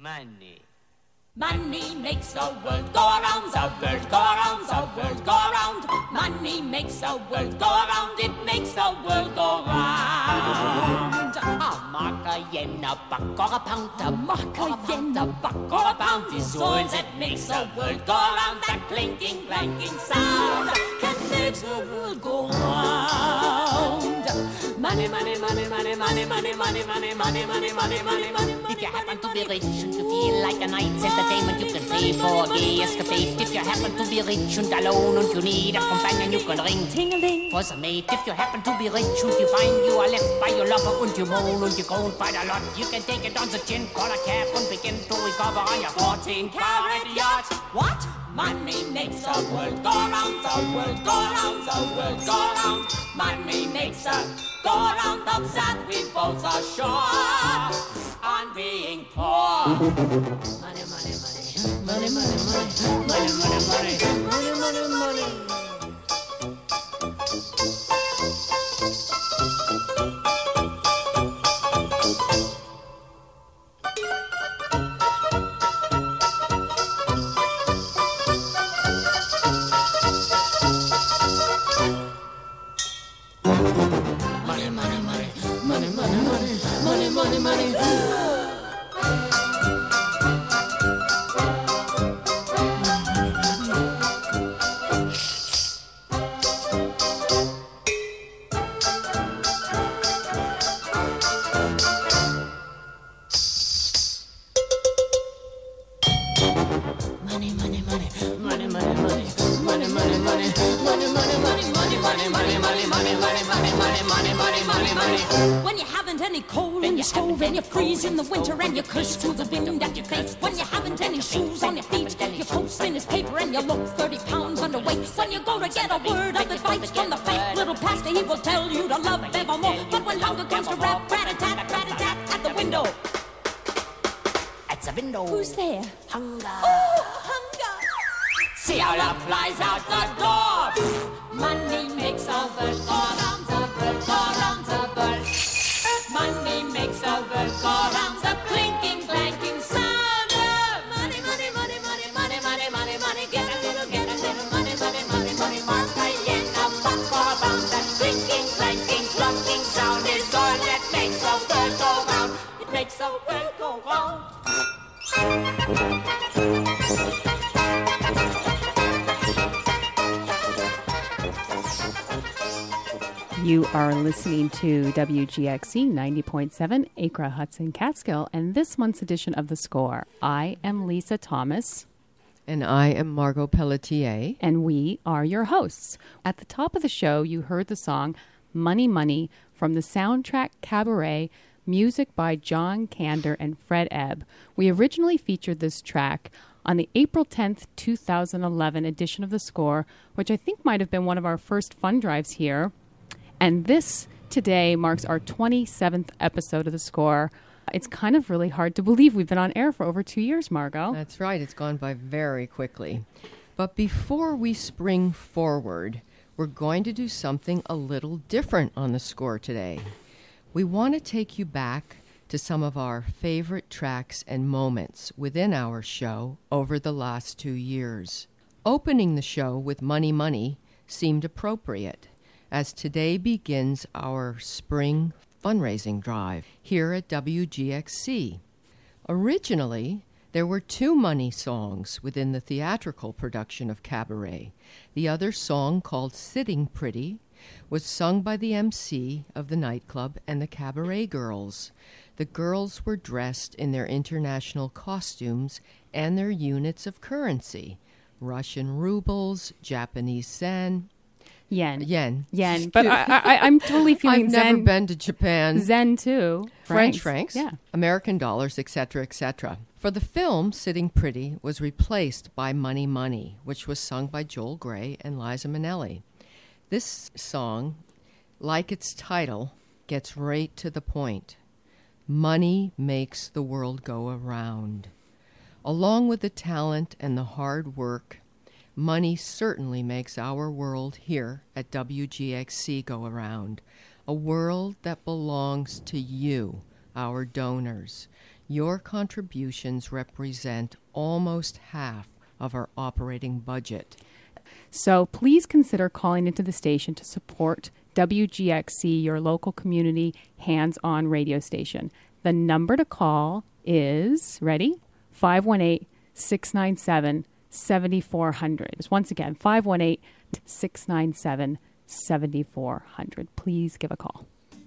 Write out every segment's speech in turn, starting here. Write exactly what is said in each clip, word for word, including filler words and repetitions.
money. Money makes the world go around, the world go around, the world go around. Money makes the world go around, it makes the world go round. A mark, a yen, a buck, or a pound, a mark, a yen, a buck, or a pound is all that makes the world go around. That clinking, clanking sound can make the world go round. Money, money, money, money, money, money, money, money, money, money, money, money, money. If you happen to be rich and you feel like a night's entertainment, you can pay for a gay escapade. If you happen to be rich and alone and you need a companion, you can ring ting-a-ling for some mate. If you happen to be rich and you find you are left by your lover and you moan and you groan quite a lot, you can take it on the chin, call a cab and begin to recover on your fourteen carat yacht. What? Money makes the world go round, the world go round, the world go round. Money makes the go round, of that we both are sure on being poor. Money, money, money, money, money, money, money, money, money, money, money, money. When you haven't any coal in your stove and you freeze in the winter and you curse to the wind at your face. When you haven't any shoes on your feet, you post in his paper and you look thirty pounds underweight. When you go to get a word of advice from the fake little pastor, he will tell you to love evermore. But when hunger comes to rap, rat-a-tat, rat-a-tat at the window. At the window. Who's there? Hunger. Oh, hunger. See how love flies out the door. Money makes the world go round, the world go round, the world. Money makes the world go round, the clinking, clanking sound. Money, money, money, money, money, money, money, money. Get a little, get a little money, money, money, money. Mark a yen, a buck or a pound. That clinking, clanking, clunking sound is all that makes the world go round. It makes the world go round. You are listening to W G X C ninety point seven, Acra Hudson Catskill, and this month's edition of The Score. I am Lisa Thomas. And I am Margot Pelletier. And we are your hosts. At the top of the show, you heard the song Money Money from the soundtrack Cabaret, music by John Kander and Fred Ebb. We originally featured this track on the April tenth, two thousand eleven edition of The Score, which I think might have been one of our first fun drives here. And this today marks our twenty-seventh episode of The Score. It's kind of really hard to believe we've been on air for over two years, Margot. That's right. It's gone by very quickly. But before we spring forward, we're going to do something a little different on The Score today. We want to take you back to some of our favorite tracks and moments within our show over the last two years. Opening the show with Money Money seemed appropriate, as today begins our spring fundraising drive here at W G X C. Originally, there were two money songs within the theatrical production of Cabaret. The other song, called Sitting Pretty, was sung by the M C of the nightclub and the Cabaret girls. The girls were dressed in their international costumes and their units of currency, Russian rubles, Japanese sen, Yen. Yen. Yen. But I, I, I'm totally feeling I've Zen. never been to Japan. Zen, too. French francs, Yeah. American dollars, et cetera, et cetera. For the film, Sitting Pretty was replaced by Money Money, which was sung by Joel Grey and Liza Minnelli. This song, like its title, gets right to the point. Money makes the world go around. Along with the talent and the hard work, money certainly makes our world here at W G X C go around. A world that belongs to you, our donors. Your contributions represent almost half of our operating budget. So please consider calling into the station to support W G X C, your local community hands-on radio station. The number to call is, ready? five one eight, six nine seven, seven four zero zero. Once again, five one eight, six nine seven, seven four zero zero. Please give a call.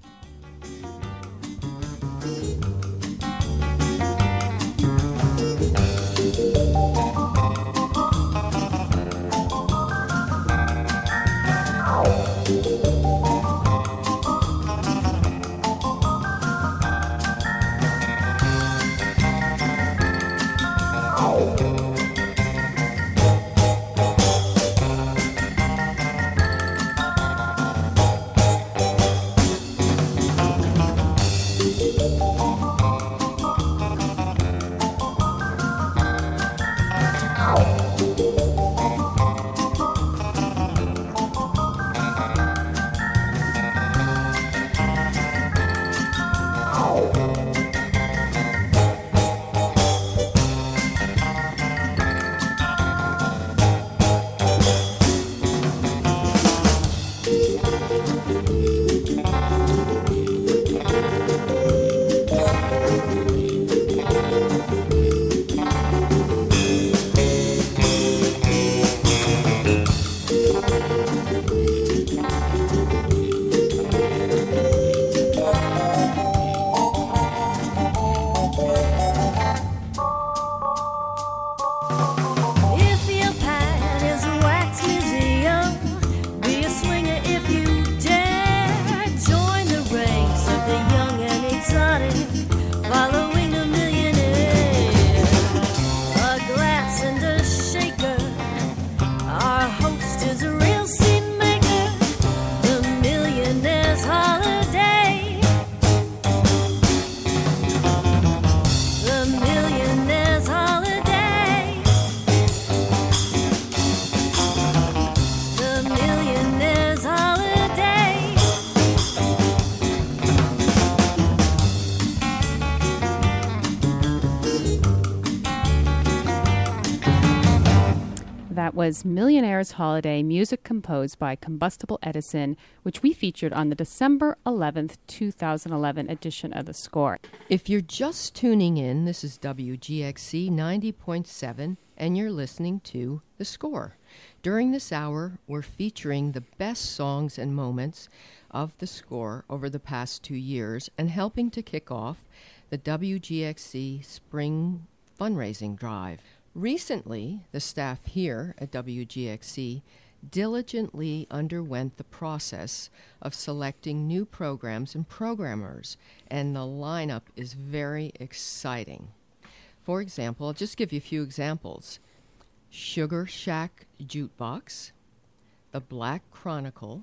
Was Millionaire's Holiday, music composed by Combustible Edison, which we featured on the December eleventh, twenty eleven edition of The Score. If you're just tuning in, this is W G X C ninety point seven, and you're listening to The Score. During this hour, we're featuring the best songs and moments of The Score over the past two years and helping to kick off the W G X C Spring Fundraising Drive. Recently, the staff here at W G X C diligently underwent the process of selecting new programs and programmers, and the lineup is very exciting. For example, I'll just give you a few examples. Sugar Shack Jukebox, The Black Chronicle,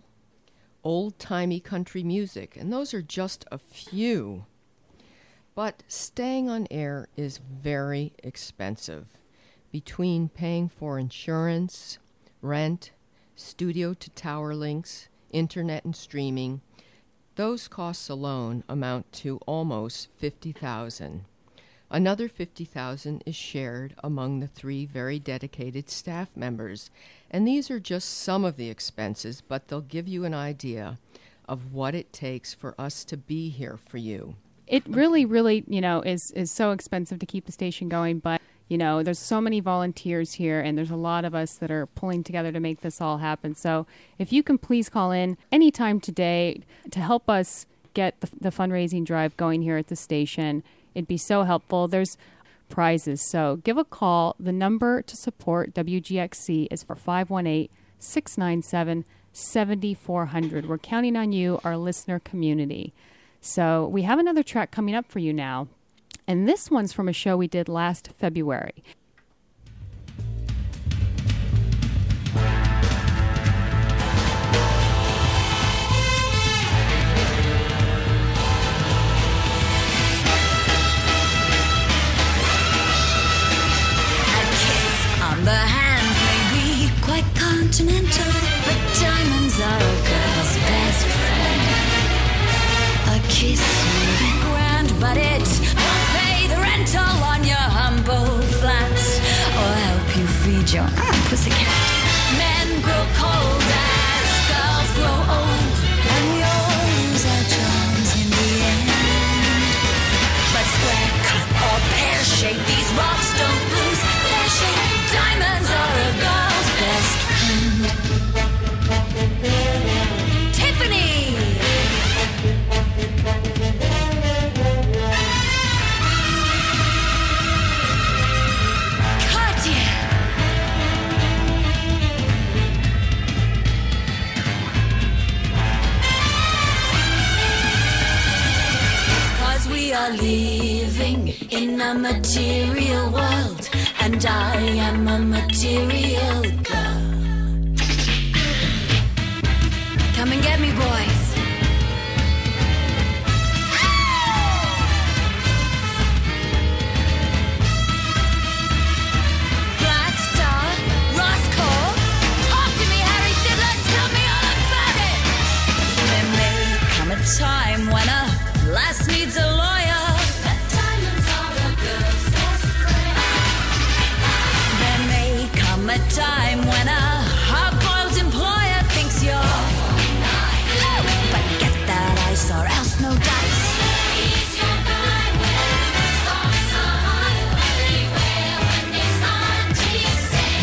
Old-Timey Country Music, and those are just a few. But staying on air is very expensive. Between paying for insurance, rent, studio-to-tower links, internet and streaming, those costs alone amount to almost fifty thousand dollars. Another fifty thousand dollars is shared among the three very dedicated staff members, and these are just some of the expenses, but they'll give you an idea of what it takes for us to be here for you. It really, really, you know, is, is so expensive to keep the station going, but you know, there's so many volunteers here, and there's a lot of us that are pulling together to make this all happen. So if you can please call in anytime today to help us get the, the fundraising drive going here at the station, it'd be so helpful. There's prizes. So give a call. The number to support W G X C is for five one eight, six nine seven, seven four zero zero. We're counting on you, our listener community. So we have another track coming up for you now. And this one's from a show we did last February. On the hand may be quite continental, but diamonds are a girl's best friend. A kiss may be grand, but it won't pay the rent. your ah, pussycat. Men grow cold as girls grow old, and we all lose our charms in the end. But square cut or pear shape, these rocks don't lose their shape. Diamonds are a girl's best friend. Tiffany! Cartier! Cause we are living in a material world, and I am a material girl. Come and get me, boys. Black Star, Roscoe, talk to me, Harry Fiddler, tell me all about it. There may come a time when a lass needs a lawyer. But diamonds are a girl's best friend. There may come a time when a hard-boiled employer thinks you're but get that ice or else no dice. Ease your mind when the stars are high, everywhere when it's hard to say.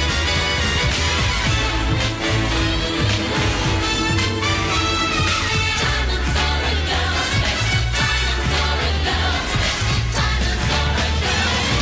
Diamonds are a girl's best. Diamonds are a girl's best. Diamonds are a girl's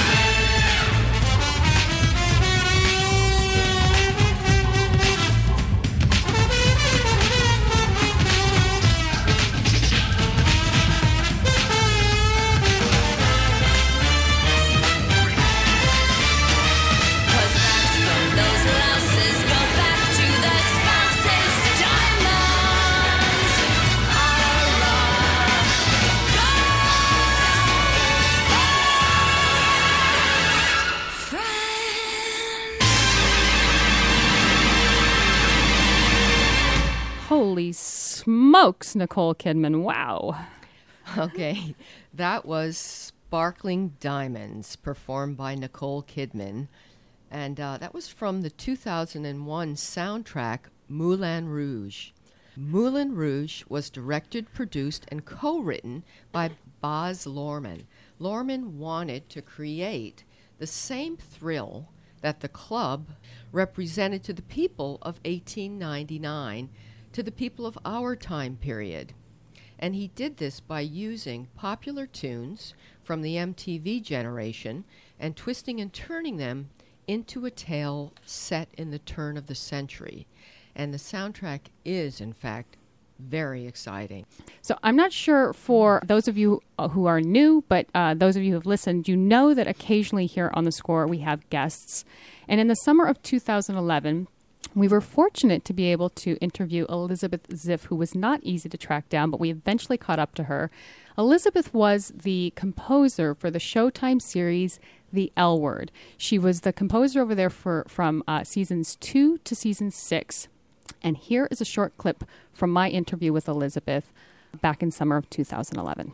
Holy smokes, Nicole Kidman. Wow. Okay, that was Sparkling Diamonds, performed by Nicole Kidman. And uh, that was from the two thousand one soundtrack, Moulin Rouge. Moulin Rouge was directed, produced, and co-written by Baz Luhrmann. Luhrmann wanted to create the same thrill that the club represented to the people of eighteen ninety-nine, to the people of our time period. And he did this by using popular tunes from the M T V generation and twisting and turning them into a tale set in the turn of the century. And the soundtrack is, in fact, very exciting. So I'm not sure for those of you who are new, but uh, those of you who have listened, you know that occasionally here on The Score we have guests. And in the summer of two thousand eleven, we were fortunate to be able to interview Elizabeth Ziff, who was not easy to track down, but we eventually caught up to her. Elizabeth was the composer for the Showtime series The L Word. She was the composer over there for from uh, seasons two to season six. And here is a short clip from my interview with Elizabeth back in summer of two thousand eleven.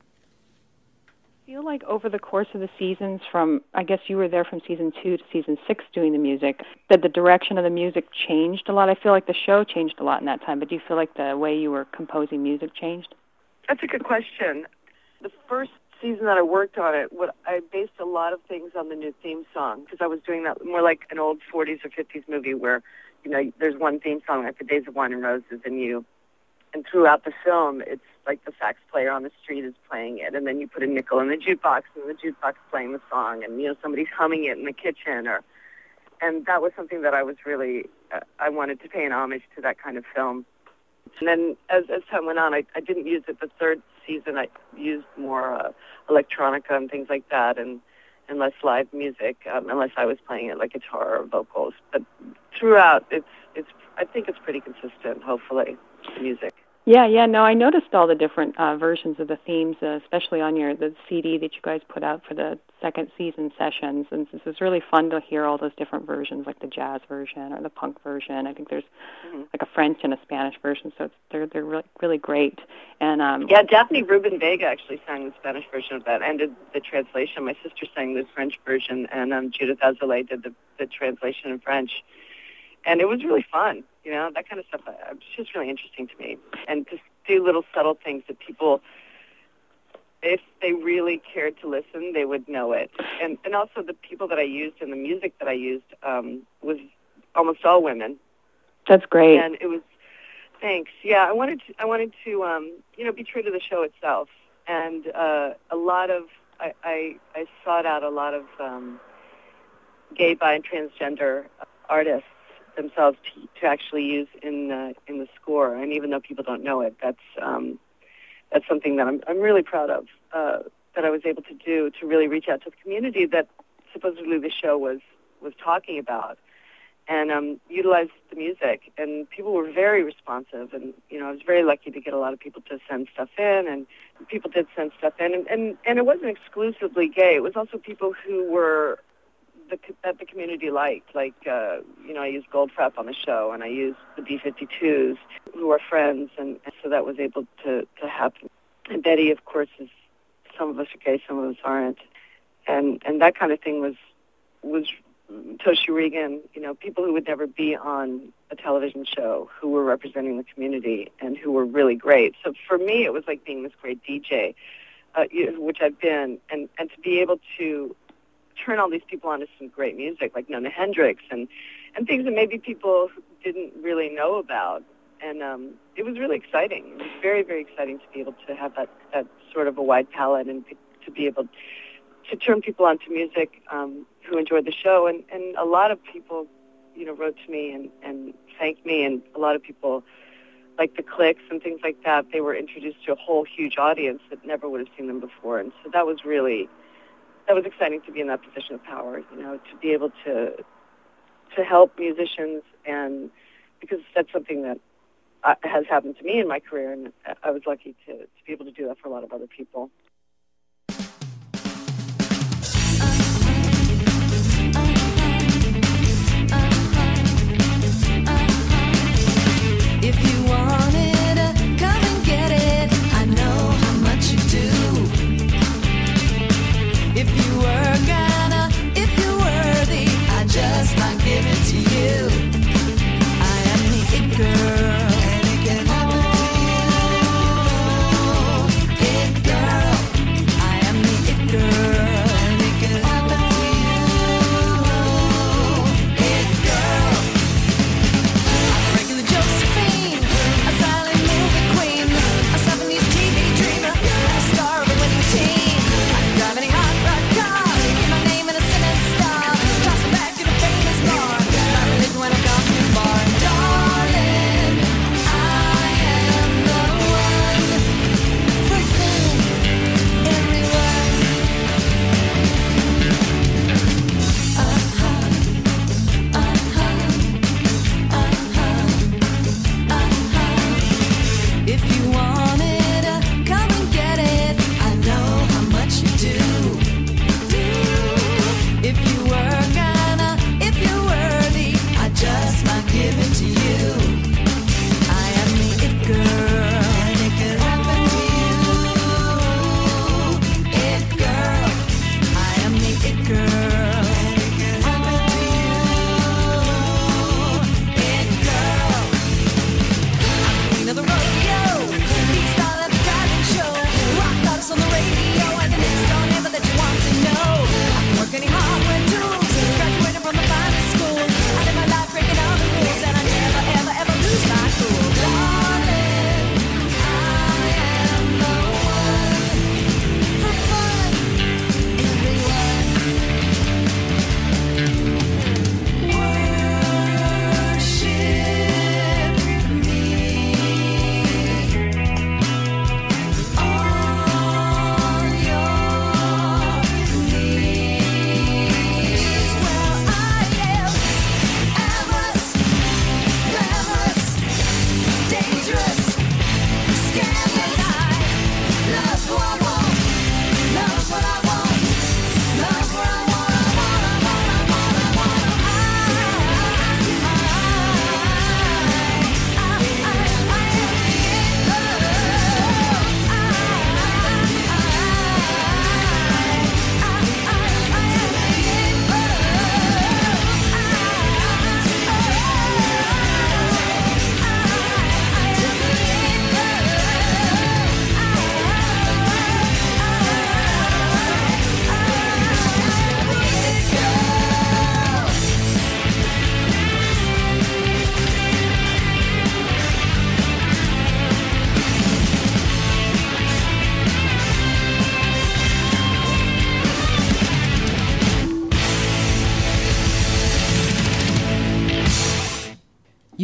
I feel like over the course of the seasons from, I guess you were there from season two to season six doing the music, that the direction of the music changed a lot. I feel like the show changed a lot in that time, but do you feel like the way you were composing music changed? That's a good question. The first season that I worked on it, what I based a lot of things on the new theme song, because I was doing that more like an old forties or fifties movie where, you know, there's one theme song, like The Days of Wine and Roses, and you, and throughout the film, it's like the sax player on the street is playing it, and then you put a nickel in the jukebox, and the jukebox playing the song, and, you know, somebody's humming it in the kitchen, or, and that was something that I was really, uh, I wanted to pay an homage to that kind of film. And then as, as time went on, I, I didn't use it the third season. I used more uh, electronica and things like that, and, and less live music, um, unless I was playing it like guitar or vocals. But throughout, it's, it's, I think it's pretty consistent, hopefully, the music. Yeah, yeah, no, I noticed all the different uh, versions of the themes, uh, especially on your the C D that you guys put out for the second season sessions, and this is really fun to hear all those different versions, like the jazz version or the punk version. I think there's mm-hmm. like a French and a Spanish version, so it's, they're they're really, really great. And um, yeah, Daphne Rubin Vega actually sang the Spanish version of that and did the translation. My sister sang the French version, and um, Judith Azoulay did the, the translation in French. And it was really fun, you know, that kind of stuff. Uh, it's just really interesting to me. And to do little subtle things that people, if they really cared to listen, they would know it. And and also the people that I used and the music that I used um, was almost all women. That's great. And it was, thanks. Yeah, I wanted to, I wanted to um, you know, be true to the show itself. And uh, a lot of, I, I, I sought out a lot of um, gay, bi, and transgender artists themselves to, to actually use in the in the score, and even though people don't know it, that's um, that's something that I'm I'm really proud of uh, that I was able to do to really reach out to the community that supposedly the show was was talking about, and um, utilize the music. And people were very responsive, and you know I was very lucky to get a lot of people to send stuff in, and people did send stuff in, and and, and it wasn't exclusively gay. It was also people who were The, that the community liked. Like, uh, you know, I used Goldfrapp on the show, and I used the B fifty-twos, who are friends, and, and so that was able to, to happen. And Betty, of course, is, some of us are gay, some of us aren't. And and that kind of thing was, was Toshi Regan, you know, people who would never be on a television show who were representing the community and who were really great. So for me, it was like being this great D J, uh, which I've been, and, and to be able to turn all these people onto some great music, like Nona Hendrix, and, and things that maybe people didn't really know about. And um, it was really exciting. It was very, very exciting to be able to have that, that sort of a wide palette and to be able to turn people onto music um, who enjoyed the show. And, and a lot of people, you know, wrote to me and, and thanked me, and a lot of people, like the Clicks and things like that, they were introduced to a whole huge audience that never would have seen them before. And so that was really... That was exciting to be in that position of power, you know, to be able to to help musicians, and because that's something that uh, has happened to me in my career, and I was lucky to, to be able to do that for a lot of other people. If you want it, come and get it. I know how much you do. If you were gonna, if you're worthy, I just might give it to you. I am the it girl, and it can happen to you. It girl.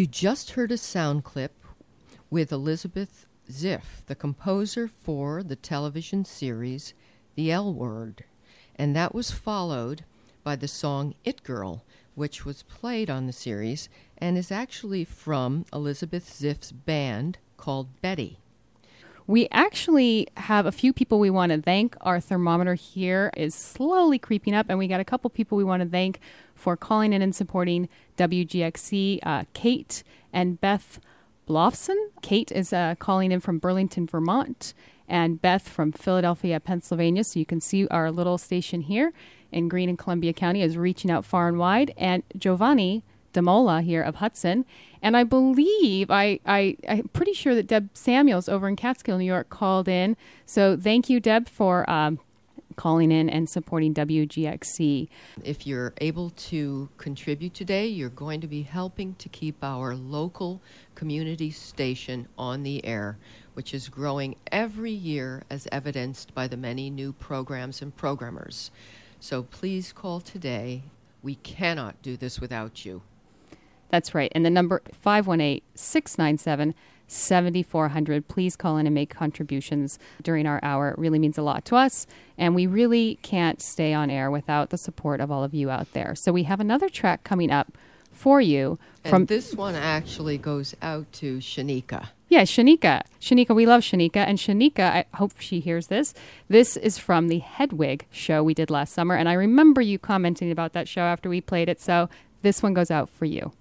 You just heard a sound clip with Elizabeth Ziff, the composer for the television series The L Word, and that was followed by the song It Girl, which was played on the series and is actually from Elizabeth Ziff's band called Betty. We actually have a few people we want to thank. Our thermometer here is slowly creeping up, and we got a couple people we want to thank for calling in and supporting W G X C. Uh, Kate and Beth Blofson. Kate is uh, calling in from Burlington, Vermont, and Beth from Philadelphia, Pennsylvania. So you can see our little station here in Greene and Columbia County is reaching out far and wide. And Giovanni Demola here of Hudson. And I believe, I, I, I'm pretty sure that Deb Samuels over in Catskill, New York, called in. So thank you, Deb, for um, calling in and supporting W G X C. If you're able to contribute today, you're going to be helping to keep our local community station on the air, which is growing every year as evidenced by the many new programs and programmers. So please call today. We cannot do this without you. That's right. And the number five one eight, six nine seven, seven four zero zero. Please call in and make contributions during our hour. It really means a lot to us. And we really can't stay on air without the support of all of you out there. So we have another track coming up for you. From and this one actually goes out to Shanika. Yeah, Shanika. Shanika, we love Shanika. And Shanika, I hope she hears this. This is from the Hedwig show we did last summer. And I remember you commenting about that show after we played it. So this one goes out for you.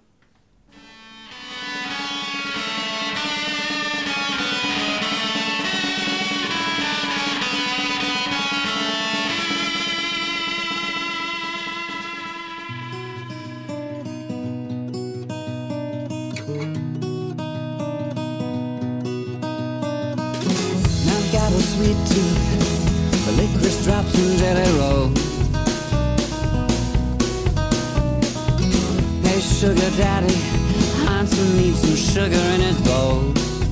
A sweet tooth for licorice drops and jelly rolls. Hey, sugar daddy, Hanson needs some sugar in his bowl.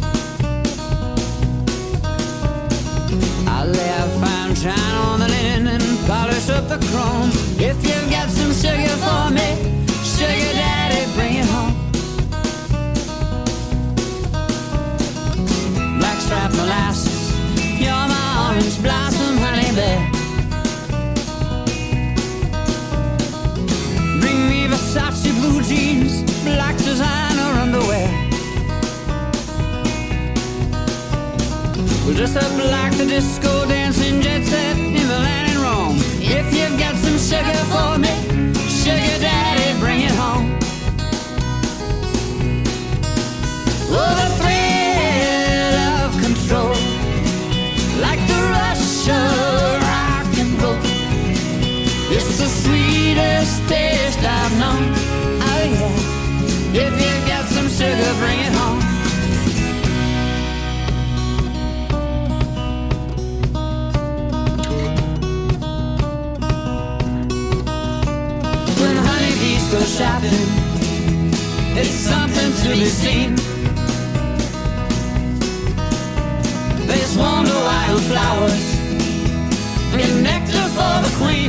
I'll lay a fine china on the linen and polish up the chrome. If you've got some sugar for me, sugar daddy, bring it home. Blackstrap molasses, you're my orange blossom honeybee. Bring me Versace blue jeans, black designer underwear. We'll dress up like the disco dancing jet set in Milan and Rome. If you've got some sugar for me, sugar daddy, bring it home. Oh, the thrill of control, like the rush of rock and roll. It's the sweetest taste I've known. Oh yeah, if you've got some sugar, bring it home. When honeybees go shopping, it's something to be seen. They swarm the wildflowers, get nectar for the queen.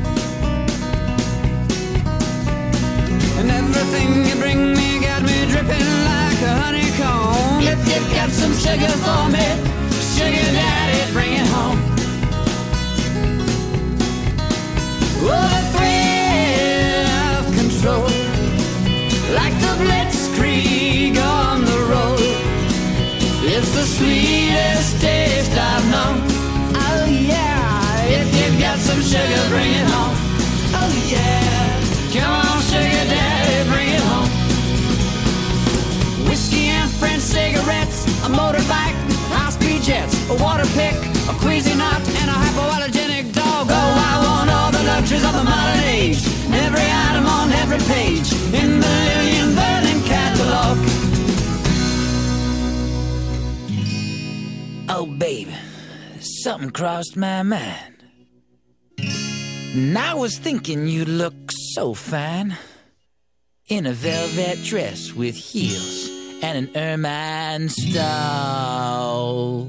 And everything you bring me got me dripping like a honeycomb. If you've got some sugar for me, sugar daddy, bring it home. Oh, the thrill of control, like the blitzkrieg on the road. It's the sweetest taste I've known. Oh yeah, if you've got some sugar, bring it home. Oh yeah, come on sugar daddy, bring it home. Whiskey and French cigarettes, a motorbike, high-speed jets, a water pick, a Cuisinart, and a hypoallergenic dog. Oh, I want all the luxuries of the modern age, every item on every page in the Lillian Berlin catalog. Oh, babe, something crossed my mind. And I was thinking you look so fine in a velvet dress with heels and an ermine stole.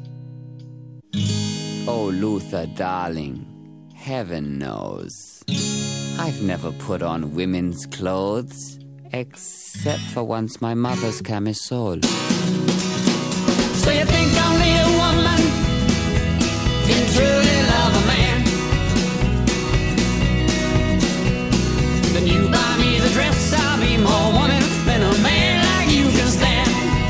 Oh, Luther, darling, heaven knows I've never put on women's clothes except for once my mother's camisole. So you think only a woman can truly love a man? Then you buy me the dress, I'll be more woman than a man like you can stand.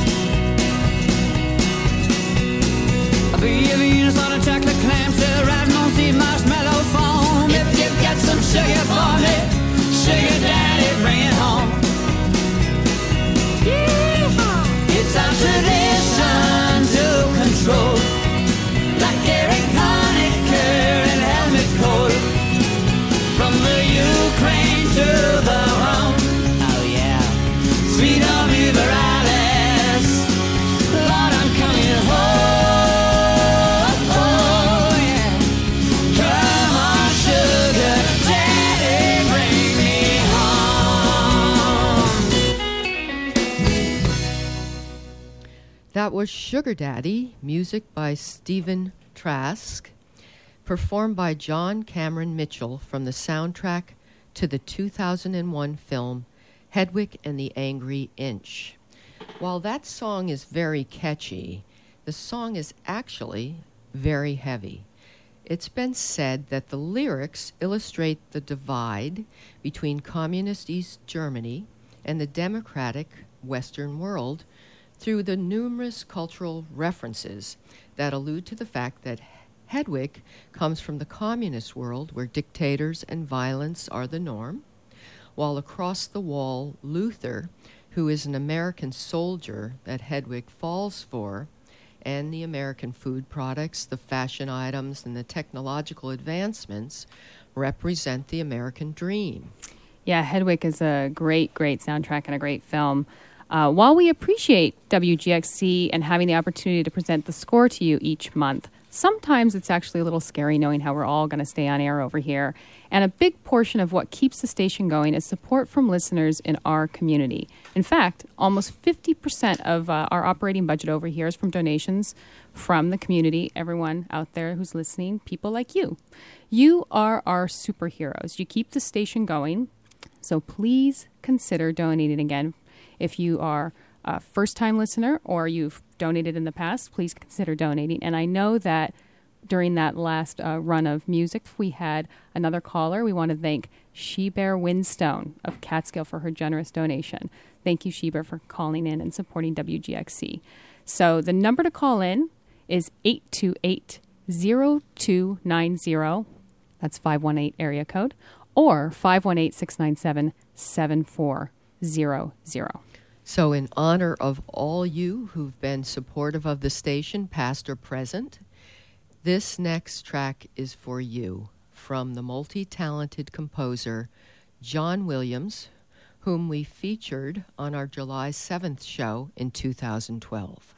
I'll be a Venus on a chocolate clamshell, riding on sea marshmallow foam. If you've got some sugar for me, sugar daddy, bring it home. It's our tradition to control, like Eric Honecker and Helmut Kohl, from the Ukraine to the Rhone. Oh yeah, sweet home liberales, Lord, I'm coming home. Oh yeah, come on, sugar daddy, bring me home. That was Sugar Daddy, music by Stephen Trask, performed by John Cameron Mitchell from the soundtrack to the two thousand one film Hedwig and the Angry Inch. While that song is very catchy, the song is actually very heavy. It's been said that the lyrics illustrate the divide between communist East Germany and the democratic Western world through the numerous cultural references that allude to the fact that Hedwig comes from the communist world where dictators and violence are the norm, while across the wall, Luther, who is an American soldier that Hedwig falls for, and the American food products, the fashion items, and the technological advancements represent the American dream. Yeah, Hedwig is a great, great soundtrack and a great film. Uh, while we appreciate W G X C and having the opportunity to present the score to you each month, sometimes it's actually a little scary knowing how we're all going to stay on air over here. And a big portion of what keeps the station going is support from listeners in our community. In fact, almost fifty percent of uh, our operating budget over here is from donations from the community, everyone out there who's listening, people like you. You are our superheroes. You keep the station going, so please consider donating again. If you are a first-time listener or you've donated in the past, please consider donating. And I know that during that last uh, run of music, we had another caller. We want to thank She-Bear Windstone of Catskill for her generous donation. Thank you, She-Bear, for calling in and supporting W G X C. So the number to call in is eight two eight, zero two nine zero. That's five one eight area code. Or five one eight, six nine seven, seven four zero zero. So in honor of all you who've been supportive of the station, past or present, this next track is for you from the multi-talented composer John Williams, whom we featured on our July seventh show in two thousand twelve.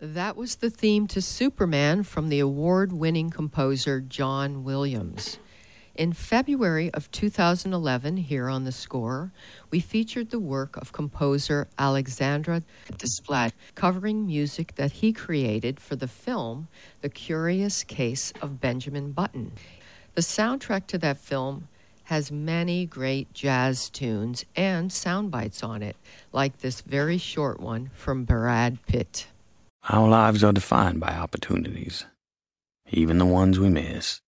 That was the theme to Superman from the award-winning composer John Williams. In February of two thousand eleven, here on The Score, we featured the work of composer Alexandre Desplat, covering music that he created for the film The Curious Case of Benjamin Button. The soundtrack to that film has many great jazz tunes and sound bites on it, like this very short one from Brad Pitt. Our lives are defined by opportunities, even the ones we miss.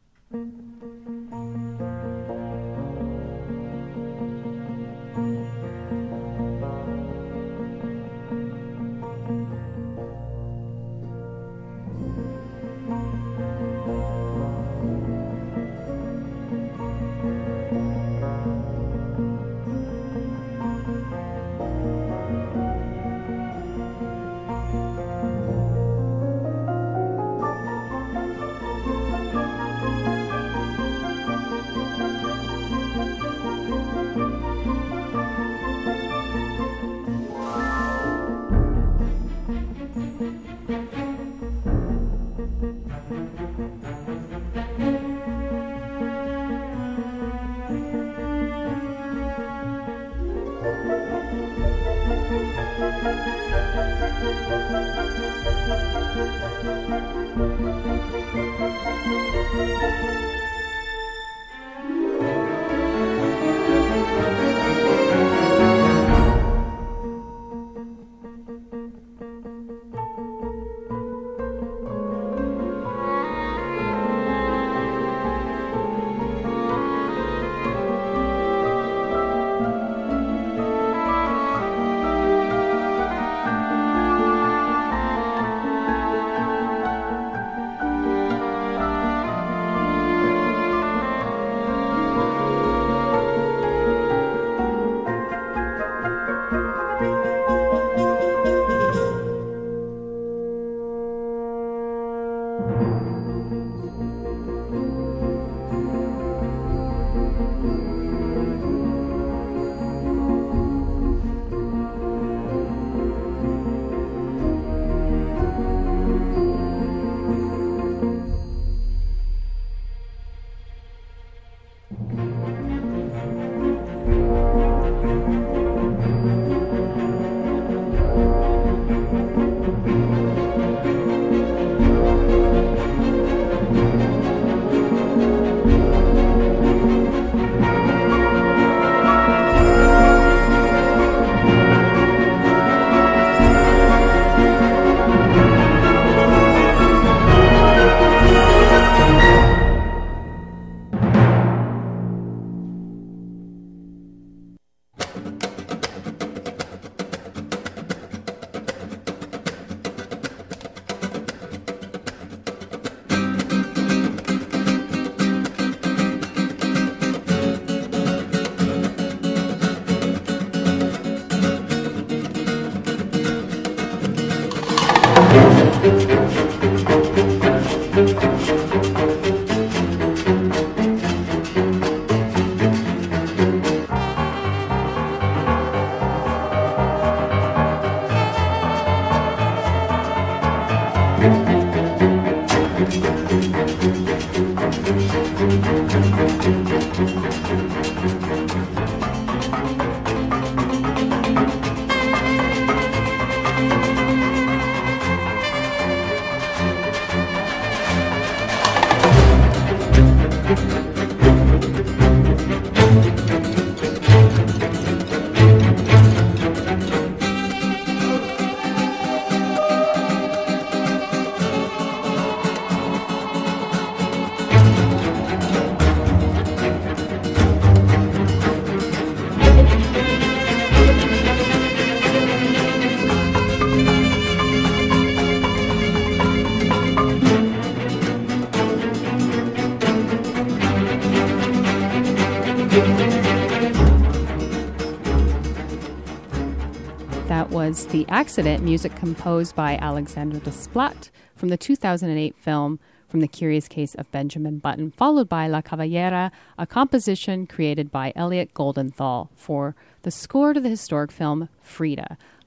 Was The Accident, music composed by Alexandre Desplat from the two thousand eight film From the Curious Case of Benjamin Button, followed by La Caballera, a composition created by Elliot Goldenthal for the score to the historic film Frida.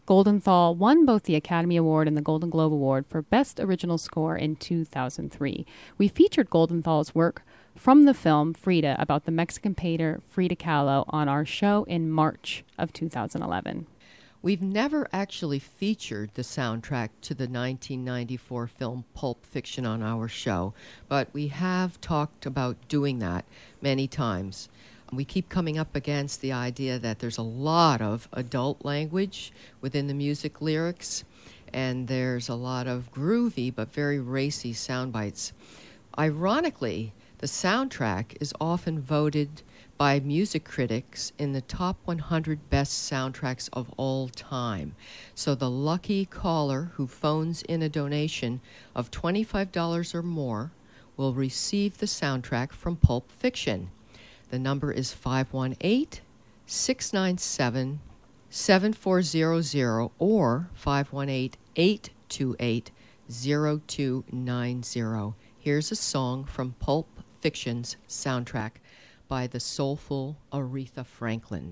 Goldenthal won both the Academy Award and the Golden Globe Award for Best Original Score in two thousand three. We featured Goldenthal's work from the film Frida about the Mexican painter Frida Kahlo on our show in March of two thousand eleven. We've never actually featured the soundtrack to the nineteen ninety-four film Pulp Fiction on our show, but we have talked about doing that many times. We keep coming up against the idea that there's a lot of adult language within the music lyrics, and there's a lot of groovy but very racy sound bites. Ironically, the soundtrack is often voted by music critics in the top one hundred best soundtracks of all time. So the lucky caller who phones in a donation of twenty-five dollars or more will receive the soundtrack from Pulp Fiction. The number is five one eight, six nine seven, seven four zero zero or five one eight, eight two eight, zero two nine zero. Here's a song from Pulp Fiction's soundtrack by the soulful Aretha Franklin.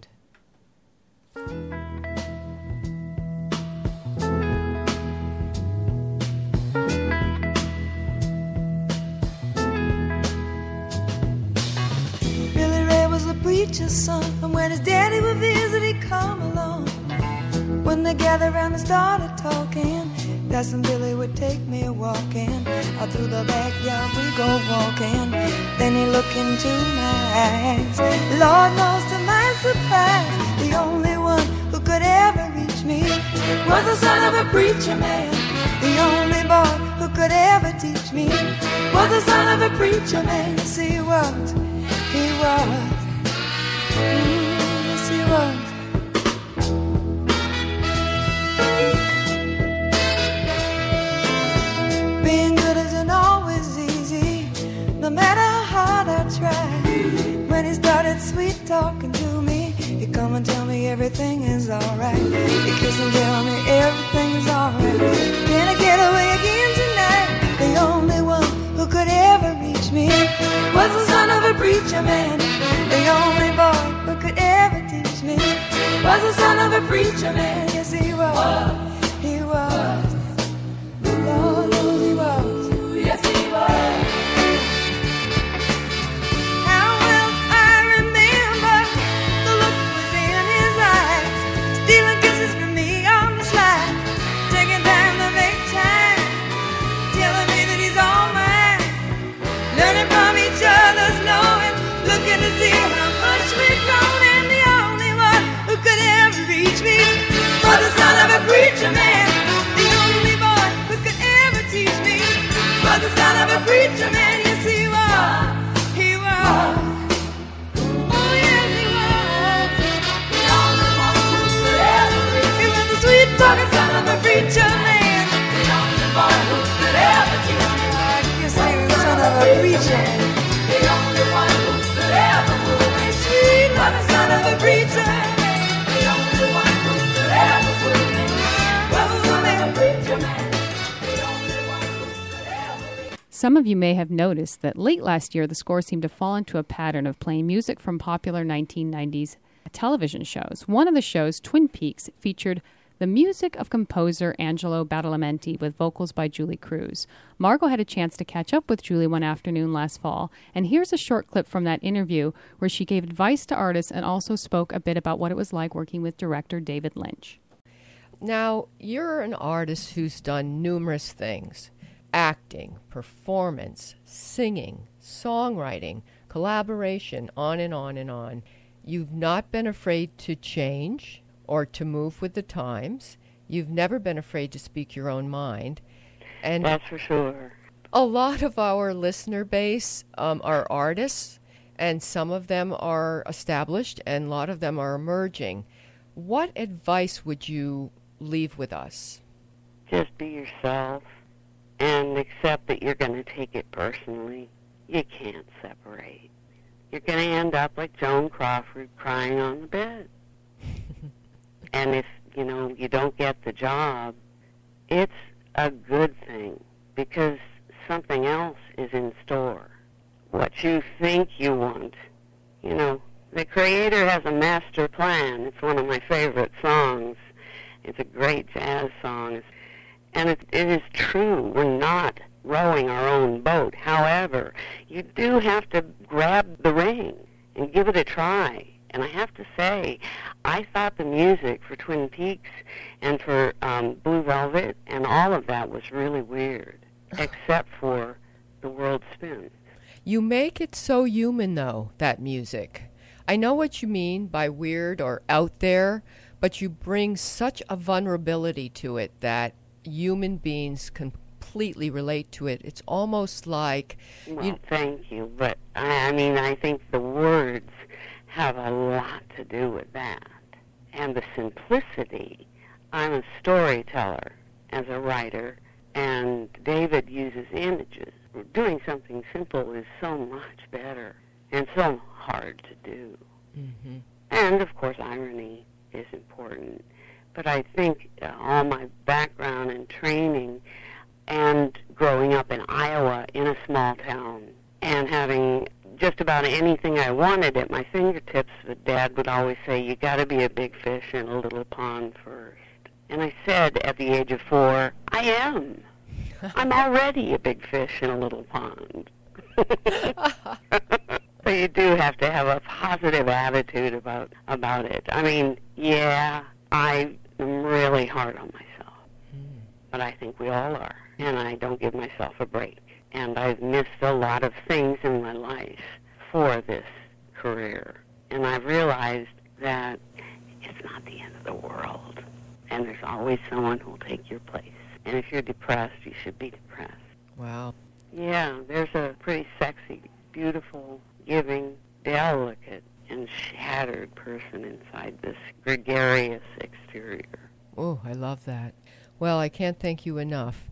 Billy Ray was the preacher's son, and when his daddy would visit, he'd come along. When they gathered around and started talking, that's when Billy would take me walking. Out through the backyard we go walking. Then he looked into my eyes. Lord knows to my surprise, the only one who could ever reach me was the son of a preacher man. The only boy who could ever teach me was the son of a preacher man. Yes, he was. He was. Mm, yes, he was. Being good isn't always easy, no matter how hard I try. When he started sweet talking to me, he'd come and tell me everything is alright. He'd kiss and tell me everything is alright. Can I get away again tonight? The only one who could ever reach me was the son of a preacher man. The only boy who could ever teach me was the son of a preacher man. Yes, he was. He was. Lord knows he was. Yes, he was. How well I remember the look was in his eyes, stealing kisses from me on the slide, taking time to make time, telling me that he's all mine, learning from each other's knowing, looking to see how much we've grown, and the only one who could ever reach me was the son of a preacher man. The only boy who could ever teach me was the son of a preacher man. Yes, he was. He was. Oh, yes, he was. The only one who could ever reach me. He was the sweet talking son of a preacher man. The only boy who could ever teach me. I guess he was the son of a preacher man. The only one who could ever fool me. Sweet was the son of a preacher man. The only one who could ever fool me was the son of a preacher man. Some of you may have noticed that late last year, the score seemed to fall into a pattern of playing music from popular nineteen nineties television shows. One of the shows, Twin Peaks, featured the music of composer Angelo Badalamenti with vocals by Julie Cruz. Margot had a chance to catch up with Julie one afternoon last fall, and here's a short clip from that interview where she gave advice to artists and also spoke a bit about what it was like working with director David Lynch. Now, you're an artist who's done numerous things. Acting, performance, singing, songwriting, collaboration, on and on and on. You've not been afraid to change or to move with the times. You've never been afraid to speak your own mind. And that's for sure. A lot of our listener base um, are artists, and some of them are established, and a lot of them are emerging. What advice would you leave with us? Just be yourself. And accept that you're going to take it personally. You can't separate. You're going to end up like Joan Crawford crying on the bed. And if, you know, you don't get the job, it's a good thing because something else is in store. What you think you want. You know, the Creator has a master plan. It's one of my favorite songs. It's a great jazz song. It's, and it, it is true. We're not rowing our own boat. However, you do have to grab the ring and give it a try. And I have to say, I thought the music for Twin Peaks and for um, Blue Velvet and all of that was really weird, except for The World Spins. You make it so human, though, that music. I know what you mean by weird or out there, but you bring such a vulnerability to it that human beings completely relate to it. It's almost like... Well, you... thank you, but I, I mean, I think the words have a lot to do with that. And the simplicity. I'm a storyteller as a writer, and David uses images. Doing something simple is so much better and so hard to do. Mm-hmm. And, of course, irony is important. But I think uh, all my background and training and growing up in Iowa in a small town and having just about anything I wanted at my fingertips, but Dad would always say, you got to be a big fish in a little pond first. And I said at the age of four, I am. I'm already a big fish in a little pond. So you do have to have a positive attitude about about it. I mean, yeah, I am really hard on myself. Mm. But I think we all are. And I don't give myself a break. And I've missed a lot of things in my life for this career. And I've realized that it's not the end of the world. And there's always someone who will take your place. And if you're depressed, you should be depressed. Wow. Yeah, there's a pretty sexy, beautiful, giving, delicate, and shattered person inside this gregarious exterior. Oh, I love that. Well, I can't thank you enough.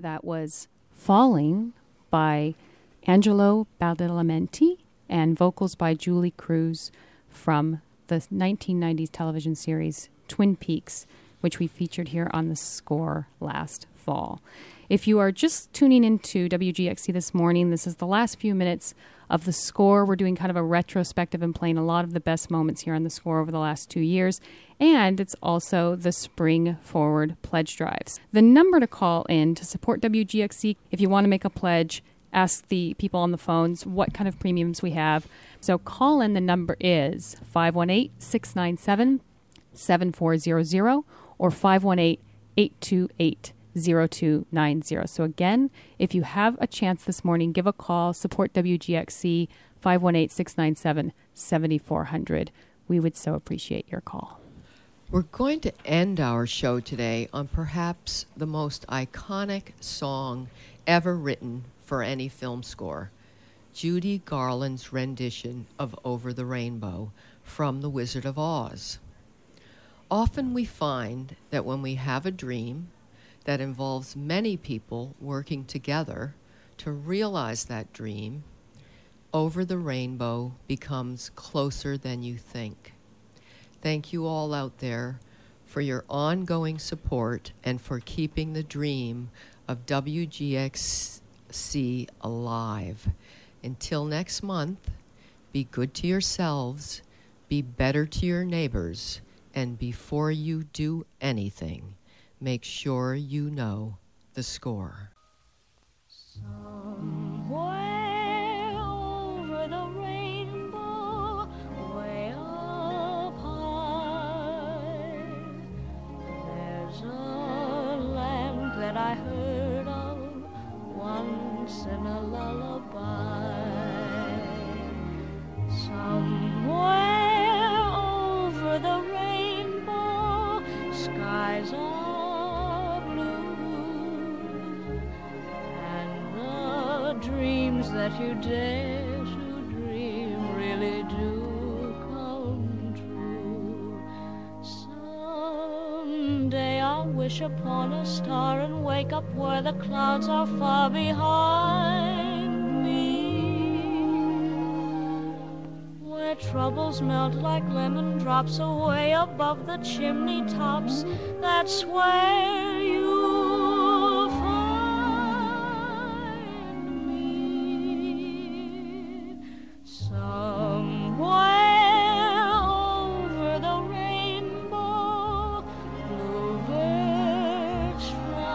That was Falling by Angelo Badalamenti and vocals by Julie Cruz from the nineteen nineties television series Twin Peaks, which we featured here on The Score last fall. If you are just tuning into W G X C this morning, this is the last few minutes of The Score. We're doing kind of a retrospective and playing a lot of the best moments here on The Score over the last two years. And it's also the Spring Forward Pledge Drives. The number to call in to support W G X C, if you want to make a pledge, ask the people on the phones what kind of premiums we have. So call in. The number is five one eight, six nine seven, seven four zero zero or five one eight, eight two eight, zero two nine zero. So again, if you have a chance this morning, give a call, support W G X C, five one eight, six nine seven, seven four zero zero. We would so appreciate your call. We're going to end our show today on perhaps the most iconic song ever written for any film score, Judy Garland's rendition of Over the Rainbow from The Wizard of Oz. Often we find that when we have a dream that involves many people working together to realize that dream, Over the Rainbow becomes closer than you think. Thank you all out there for your ongoing support and for keeping the dream of W G X C alive. Until next month, be good to yourselves, be better to your neighbors, and before you do anything, make sure you know the score. Somewhere over the rainbow, way up high, there's a land that I heard of once in a lullaby. Somewhere over the rainbow, skies are blue, and the dreams that you dare to dream really do come true. Someday I'll wish upon a star and wake up where the clouds are far behind me, where troubles melt like lemon drops away above the chimney tops. That's where you'll find me. Somewhere over the rainbow, bluebirds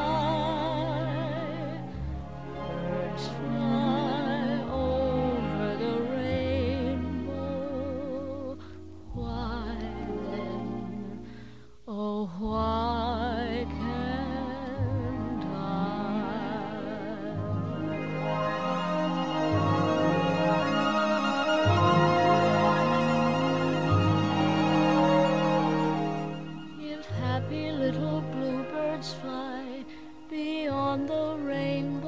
fly, birds fly over the rainbow. Why then, oh why can't I? If happy little bluebirds fly beyond the rainbow,